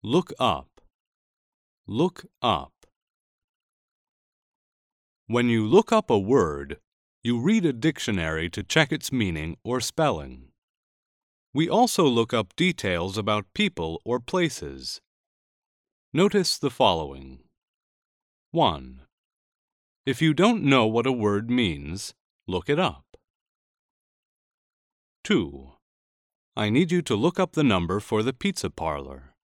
Look up. Look up. When you look up a word, you read a dictionary to check its meaning or spelling. We also look up details about people or places. Notice the following. 1. If you don't know what a word means, look it up. 2. I need you to look up the number for the pizza parlor.